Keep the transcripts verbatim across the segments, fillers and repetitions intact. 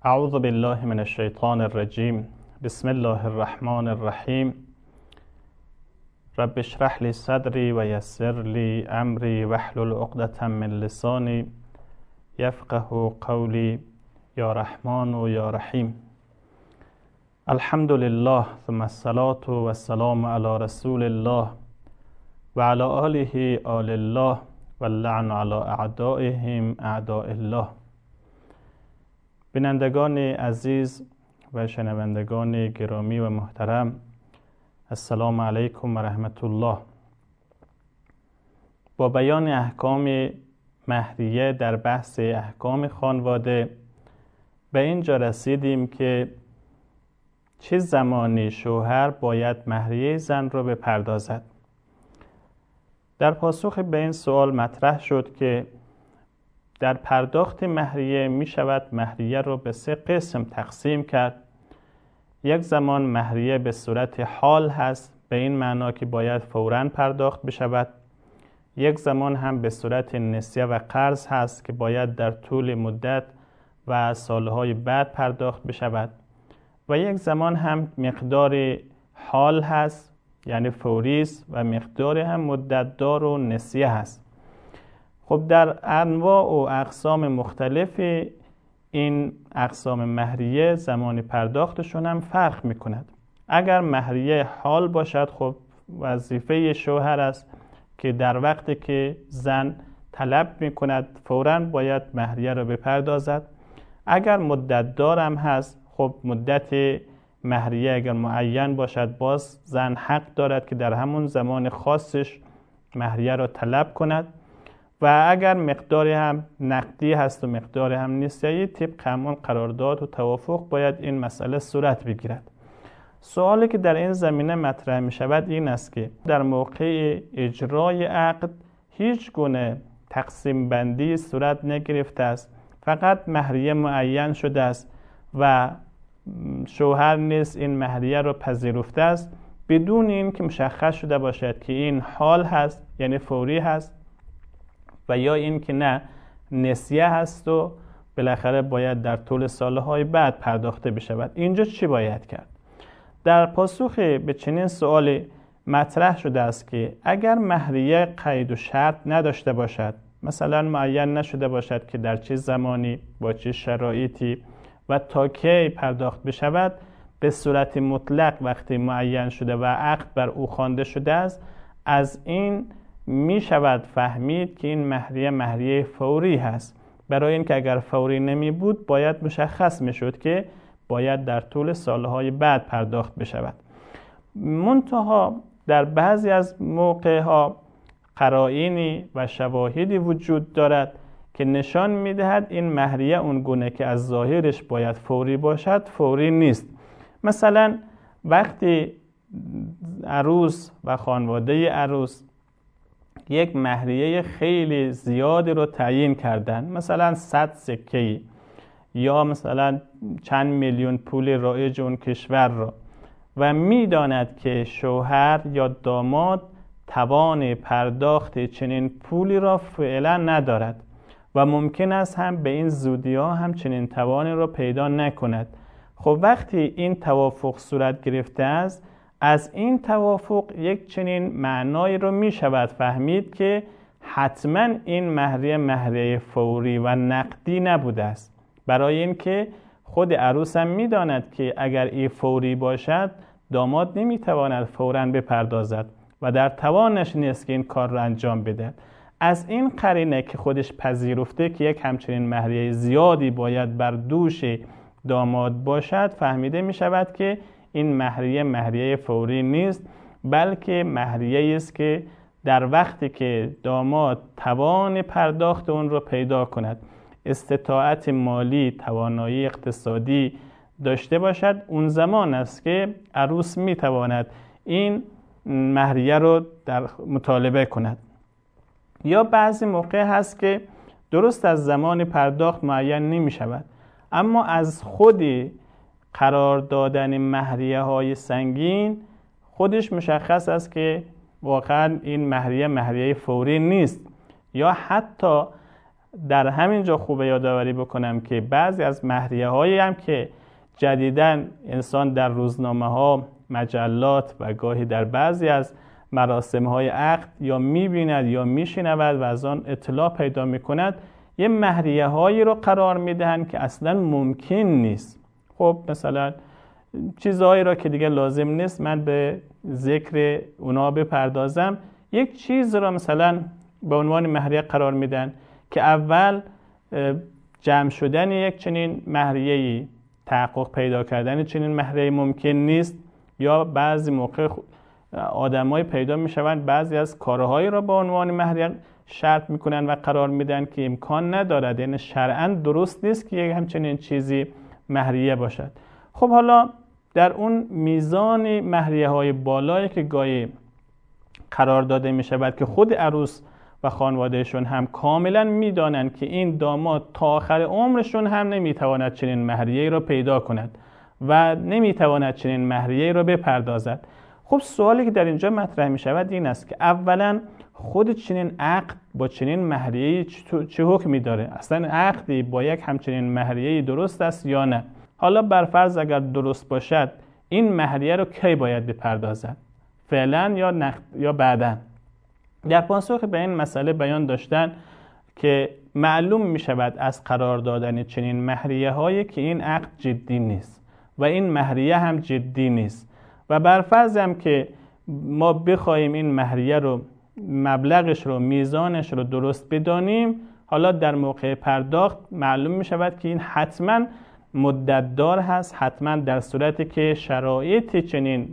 اعوذ بالله من الشیطان الرجیم. بسم الله الرحمن الرحیم. رب اشرح لی صدری و یسر لی امری واحلل عقدة من لسانی یفقهوا قولی. یا رحمان و یا رحیم. الحمد لله ثم الصلاة و السلام علی رسول الله و علی آله آل الله و اللعن علی اعدائهم اعداء الله. بینندگان عزیز و شنوندگان گرامی و محترم، السلام علیکم و رحمت الله. با بیان احکام مهریه در بحث احکام خانواده به اینجا رسیدیم که چه زمانی شوهر باید مهریه زن را بپردازد. در پاسخ به این سوال مطرح شد که در پرداخت مهریه می شود مهریه را به سه قسم تقسیم کرد. یک زمان مهریه به صورت حال هست، به این معنا که باید فوراً پرداخت بشود. یک زمان هم به صورت نسیه و قرض هست که باید در طول مدت و سالهای بعد پرداخت بشود. و یک زمان هم مقدار حال هست، یعنی فوری است، و مقدار هم مدت دار و نسیه هست. خب در انواع و اقسام مختلف این اقسام مهریه زمان پرداختشون هم فرق میکند. اگر مهریه حال باشد، خب وظیفه شوهر است که در وقتی که زن طلب میکند فوراً باید مهریه را بپردازد. اگر مدت دارم هست، خب مدت مهریه اگر معین باشد، باز زن حق دارد که در همون زمان خاصش مهریه را طلب کند. و اگر مقداری هم نقدی هست و مقداری هم نسیه‌ای، طبق همون قرارداد و توافق باید این مسئله صورت بگیرد. سوالی که در این زمینه مطرح می شود این است که در موقع اجرای عقد هیچ گونه تقسیم بندی صورت نگرفته است، فقط مهریه معین شده است و شوهر نیز این مهریه را پذیرفته است بدون این که مشخص شده باشد که این حال هست، یعنی فوری هست، و یا این که نه نسیه هست و بالاخره باید در طول سالهای بعد پرداخته بشود. اینجا چی باید کرد؟ در پاسخ به چنین سوالی مطرح شده است که اگر مهریه قید و شرط نداشته باشد، مثلا معین نشده باشد که در چه زمانی با چه شرایطی و تا کی پرداخت بشود، به صورت مطلق وقتی معین شده و عقد بر او خوانده شده است، از این می شود فهمید که این مهریه مهریه فوری هست. برای اینکه اگر فوری نمی بود باید مشخص می شد که باید در طول سالهای بعد پرداخت بشود. منتها در بعضی از موقعها قرائنی و شواهدی وجود دارد که نشان می دهد این مهریه اون گونه که از ظاهرش باید فوری باشد فوری نیست. مثلا وقتی عروس و خانواده عروس یک مهریه خیلی زیادی رو تعیین کردن، مثلا صد سکه یا مثلا چند میلیون پول رایج اون کشور را، و میداند که شوهر یا داماد توان پرداخت چنین پولی را فعلا ندارد و ممکن است هم به این زودی ها هم چنین توانی را پیدا نکند. خب وقتی این توافق صورت گرفته است، از این توافق یک چنین معنایی رو می شود فهمید که حتما این مهریه مهریه فوری و نقدی نبوده است، برای اینکه خود عروس هم می داند که اگر این فوری باشد داماد نمی تواند فوراً بپردازد و در توانش نیست که این کار رو انجام بده. از این قرینه که خودش پذیرفته که یک همچنین مهریه زیادی باید بر دوش داماد باشد، فهمیده می شود که این مهریه مهریه فوری نیست، بلکه مهریه است که در وقتی که داماد توان پرداخت اون رو پیدا کند، استطاعت مالی، توانایی اقتصادی داشته باشد، اون زمان است که عروس می تواند این مهریه رو در مطالبه کند. یا بعضی موقع هست که درست از زمان پرداخت معین نمی شود، اما از خودی قرار دادن مهریه های سنگین خودش مشخص است که واقعا این مهریه مهریه فوری نیست، یا حتی در همین جا خوبه یادآوری بکنم که بعضی از مهریه هایی هم که جدیداً انسان در روزنامه ها، مجلات و گاهی در بعضی از مراسم های عقد یا میبیند یا میشنود و از آن اطلاع پیدا میکند، یه مهریه هایی رو قرار میدهند که اصلا ممکن نیست. خب مثلا چیزهایی را که دیگه لازم نیست من به ذکر اونا بپردازم، یک چیز را مثلا به عنوان مهریه قرار میدن که اول جمع شدن یک چنین مهریه‌ای، تحقق پیدا کردن چنین مهریه‌ای ممکن نیست، یا بعضی موقع آدمای پیدا میشوند بعضی از کارهایی را به عنوان مهریه شرط میکنن و قرار میدن که امکان ندارد، یعنی شرعاً درست نیست که یک همچنین چیزی مهریه باشد. خب حالا در اون میزان مهریه های بالایی که گاهی قرار داده می شود که خود عروس و خانوادهشون هم کاملا میدانند که این داماد تا آخر عمرشون هم نمیتواند چنین مهریه‌ای را پیدا کند و نمیتواند چنین مهریه‌ای را بپردازد. خب سوالی که در اینجا مطرح می شود این است که اولا خود چنین عقد با چنین مهریه‌ای چه حکمی داره؟ اصلا عقدی با یک همچنین مهریه‌ای درست است یا نه؟ حالا برفرض اگر درست باشد این مهریه رو کی باید بپردازد؟ فعلا یا نخ... یا بعداً؟ در پاسخ به این مسئله بیان داشتن که معلوم می شود از قرار دادن چنین مهریه هایی که این عقد جدی نیست و این مهریه هم جدی نیست و برفرض هم که ما بخوایم این مهریه رو مبلغش رو میزانش رو درست بدانیم، حالا در موقع پرداخت معلوم می شود که این حتما مدت دار هست، حتما در صورتی که شرایط چنین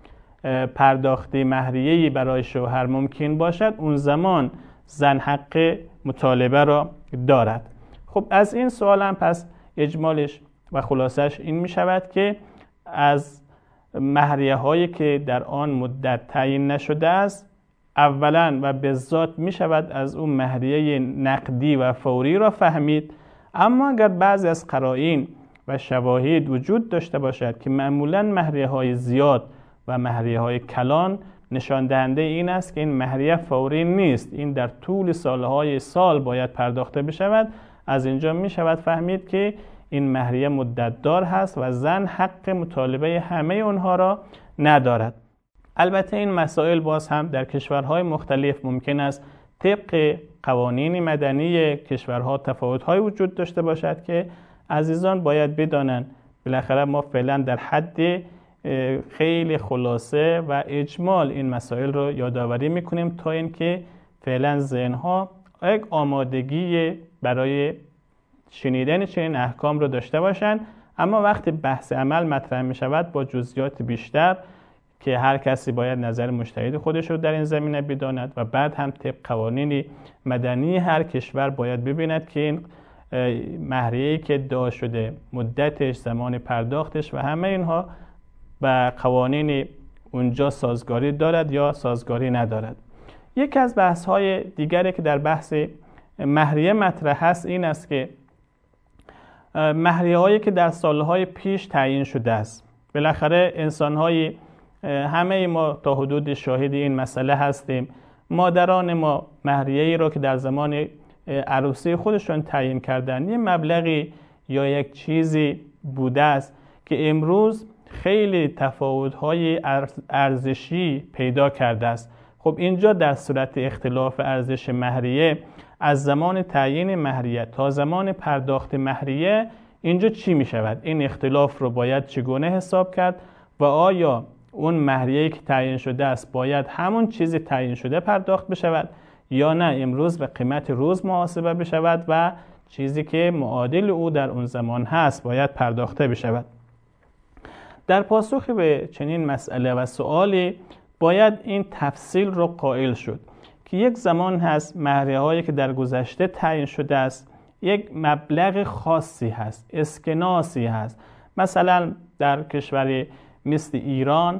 پرداختی مهریه‌ای برای شوهر ممکن باشد اون زمان زن حق مطالبه را دارد. خب از این سوال هم پس اجمالش و خلاصش این می شود که از مهریه هایی که در آن مدت تعیین نشده است اولا و به ذات می شود از اون مهریه نقدی و فوری را فهمید، اما اگر بعضی از قرائن و شواهد وجود داشته باشد که معمولا مهریه های زیاد و مهریه های کلان نشان دهنده این است که این مهریه فوری نیست، این در طول سالهای سال باید پرداخته بشود، از اینجا می شود فهمید که این مهریه مدت دار هست و زن حق مطالبه همه اونها را ندارد. البته این مسائل باز هم در کشورهای مختلف ممکن است طبق قوانین مدنی کشورها تفاوت‌های وجود داشته باشد که عزیزان باید بدانند. بالاخره ما فعلا در حد خیلی خلاصه و اجمال این مسائل رو یادآوری میکنیم تا اینکه فعلا ذهن‌ها یک آمادگی برای شنیدن چنین احکام رو داشته باشند، اما وقتی بحث عمل مطرح می شود با جزئیات بیشتر که هر کسی باید نظر مجتهد خودش رو در این زمینه بداند و بعد هم طبق قوانین مدنی هر کشور باید ببیند که این مهریه‌ای که ادعا شده، مدتش، زمان پرداختش و همه اینها با قوانین اونجا سازگاری دارد یا سازگاری ندارد. یک از بحث‌های دیگری که در بحث مهریه مطرح هست این است که مهریه‌هایی که در سالهای پیش تعیین شده است، بالاخره انسان‌های همه ما تا حدود شاهد این مسئله هستیم، مادران ما مهریه‌ای را که در زمان عروسی خودشون تعیین کردن یه مبلغی یا یک چیزی بوده است که امروز خیلی تفاوت‌های ارزشی پیدا کرده است. خب اینجا در صورت اختلاف ارزش مهریه از زمان تعیین مهریه تا زمان پرداخت مهریه اینجا چی می شود؟ این اختلاف رو باید چگونه حساب کرد و آیا اون مهریه‌ای که تعیین شده است باید همون چیزی تعیین شده پرداخت بشود یا نه امروز به قیمت روز محاسبه بشود و چیزی که معادل او در اون زمان هست باید پرداخته بشود؟ در پاسخ به چنین مسئله و سوالی باید این تفصیل رو قائل شد که یک زمان هست مهریه‌هایی که در گذشته تعیین شده است یک مبلغ خاصی هست، اسکناسی هست. مثلا در کشور مثل ایران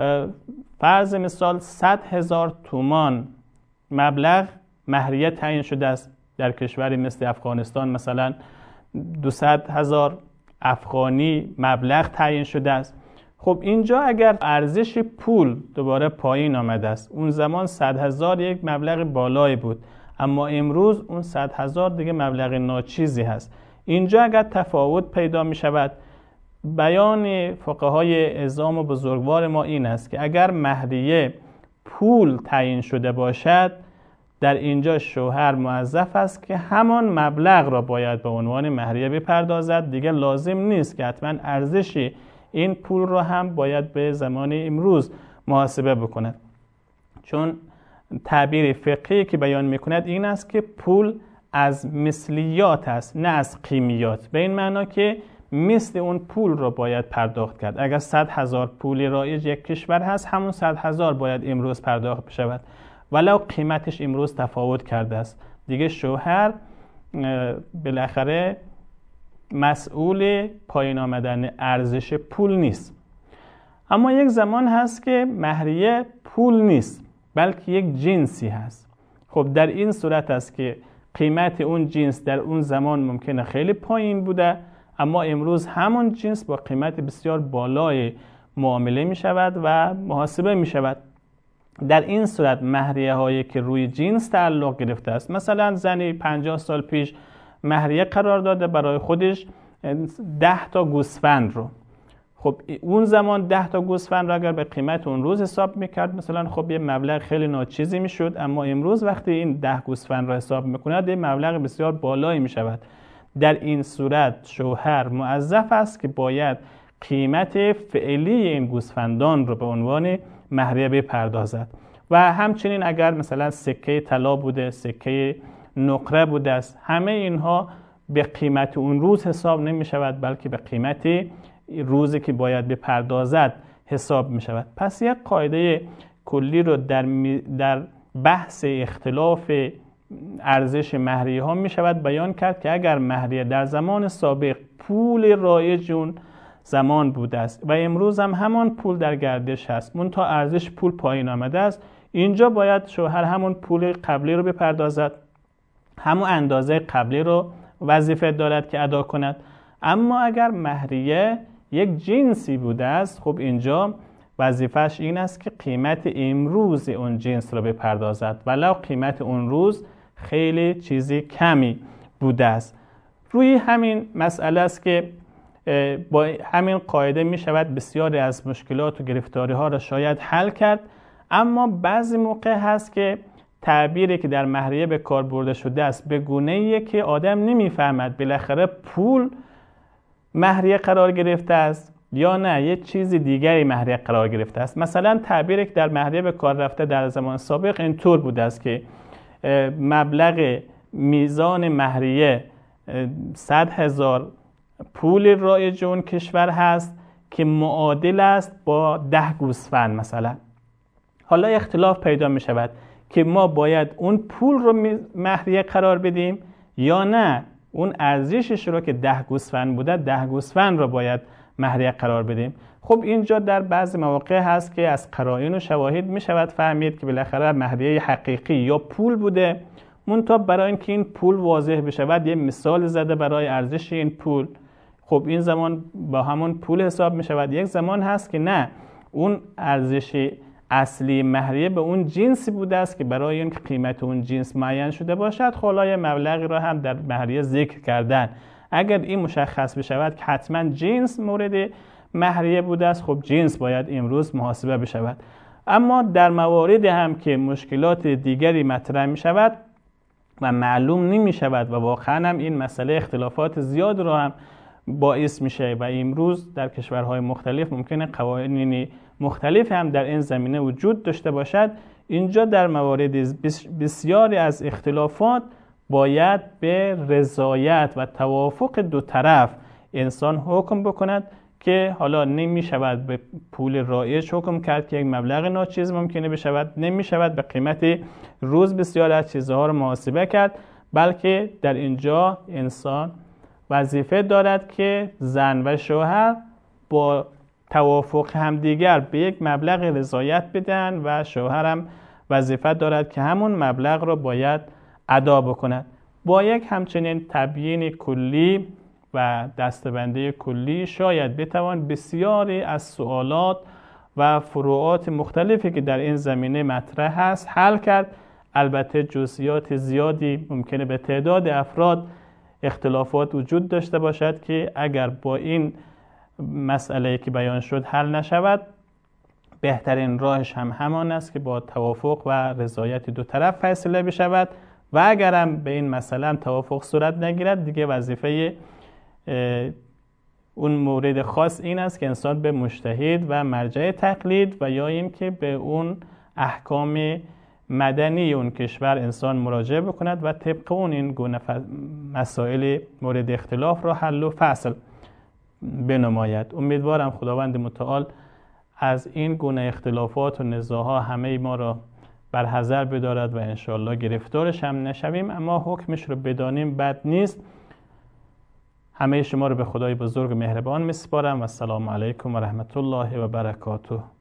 فرض مثال صد هزار تومان مبلغ مهریه تعیین شده است. در کشوری مثل افغانستان مثلا دویست هزار افغانی مبلغ تعیین شده است. خب اینجا اگر ارزش پول دوباره پایین آمده است، اون زمان صد هزار یک مبلغ بالایی بود، اما امروز اون صد هزار دیگه مبلغ ناچیزی هست. اینجا اگر تفاوت پیدا می شود، بیان فقهای عظام و بزرگوار ما این است که اگر مهریه پول تعیین شده باشد، در اینجا شوهر موظف است که همان مبلغ را باید به عنوان مهریه بپردازد. دیگه لازم نیست که حتما ارزش این پول را هم باید به زمان امروز محاسبه بکند، چون تعبیر فقهی که بیان میکند این است که پول از مثلیات است نه از قیمیات، به این معنا که مثل اون پول را باید پرداخت کرد. اگر صد هزار پول رایج یک کشور هست، همون صد هزار باید امروز پرداخت بشود ولو قیمتش امروز تفاوت کرده است. دیگه شوهر بالاخره مسئول پایین آمدن ارزش پول نیست. اما یک زمان هست که مهریه پول نیست بلکه یک جنسی هست. خب در این صورت است که قیمت اون جنس در اون زمان ممکنه خیلی پایین بوده، اما امروز همون جنس با قیمت بسیار بالای معامله می شود و محاسبه می شود. در این صورت مهریه هایی که روی جنس تعلق گرفته است، مثلا زنی پنجاه سال پیش مهریه قرار داده برای خودش ده تا گوسفند رو، خب اون زمان ده تا گوسفند رو اگر به قیمت اون روز حساب میکرد مثلا خب یه مبلغ خیلی ناچیزی میشد، اما امروز وقتی این ده گوسفند رو حساب میکند یه مبلغ بسیار بالایی میشود. در این صورت شوهر موظف است که باید قیمت فعلی این گوسفندان رو به عنوان مهریه بپردازد. و همچنین اگر مثلا سکه طلا بوده، سکه نقره بوده است، همه اینها به قیمت اون روز حساب نمی شود بلکه به قیمت روزی که باید بپردازد حساب می شود. پس یک قاعده کلی رو در, در بحث اختلاف ارزش مهریه ها می شود بیان کرد که اگر مهریه در زمان سابق پول رایج اون زمان بوده است و امروز هم همان پول در گردش هست، منتها ارزش پول پایین آمده است، اینجا باید شوهر همون پول قبلی رو بپردازد، همون اندازه قبلی رو وظیفه دارد که ادا کند. اما اگر مهریه یک جنسی بوده است، خب اینجا وظیفهش این است که قیمت امروز اون جنس رو بپردازد ولو قیمت اون روز خیلی چیزی کمی بوده است. روی همین مسئله است که با همین قاعده می شود بسیاری از مشکلات و گرفتاری ها را شاید حل کرد. اما بعضی موقع هست که تعبیری که در مهریه به کار برده شده است به گونه‌ایه که آدم نمیفهمد بالاخره پول مهریه قرار گرفته است یا نه یه چیز دیگری مهریه قرار گرفته است. مثلا تعبیری که در مهریه به کار رفته در زمان سابق اینطور بوده است که مبلغ میزان مهریه صد هزار پول رایج اون کشور هست که معادل است با ده گوسفند مثلا. حالا اختلاف پیدا می شود که ما باید اون پول رو مهریه قرار بدیم یا نه اون ارزشش رو که ده گوسفند بوده ده گوسفند رو باید مهریه قرار بدیم. خب اینجا در بعضی مواقع هست که از قرائن و شواهد می شود فهمید که بالاخره مهریه حقیقی یا پول بوده، منتها برای اینکه این پول واضح بشود یه مثال زده برای ارزش این پول، خب این زمان با همون پول حساب می شود. یک زمان هست که نه، اون ارزش اصلی مهریه به اون جنسی بوده است که برای اینکه قیمت اون جنس معین شده باشد خلای مبلغی را هم در مهریه ذکر کردن. اگر این مشخص بشود که حتما جنس مورد مهریه بوده است، خب جنس باید امروز محاسبه بشود. اما در موارد هم که مشکلات دیگری مطرح می شود و معلوم نمی شود و واقعا هم این مسئله اختلافات زیاد را هم باعث میشه و امروز در کشورهای مختلف ممکنه قوانین مختلف هم در این زمینه وجود داشته باشد، اینجا در موارد بسیاری از اختلافات باید به رضایت و توافق دو طرف انسان حکم بکند که حالا نمی شود به پول رایج حکم کرد که یک مبلغ ناچیز ممکنه بشود، نمی شود به قیمت روز بسیار از چیزها رو محاسبه کرد، بلکه در اینجا انسان وظیفه دارد که زن و شوهر با توافق همدیگر به یک مبلغ رضایت بدن و شوهر هم وظیفه دارد که همون مبلغ رو باید ادا بکند. با یک همچنین تبیین کلی و دسته‌بندی کلی شاید بتوان بسیاری از سوالات و فروعات مختلفی که در این زمینه مطرح هست حل کرد. البته جزئیات زیادی ممکنه به تعداد افراد اختلافات وجود داشته باشد که اگر با این مسئله که بیان شد حل نشود، بهترین راهش هم همان است که با توافق و رضایت دو طرف فیصله بشود و اگر هم به این مسئله هم توافق صورت نگیرد، دیگه وظیفه اون مورد خاص این است که انسان به مجتهد و مرجع تقلید و یا این که به اون احکام مدنی اون کشور انسان مراجعه بکند و طبق اون این گونه مسائل مورد اختلاف را حل و فصل بنماید. امیدوارم خداوند متعال از این گونه اختلافات و نزاع‌ها همه ما را بر حذر بدارد و انشاءالله گرفتارش هم نشویم، اما حکمش رو بدانیم بد نیست. همه شما رو به خدای بزرگ و مهربان میسپارم و السلام علیکم و رحمت الله و برکاته.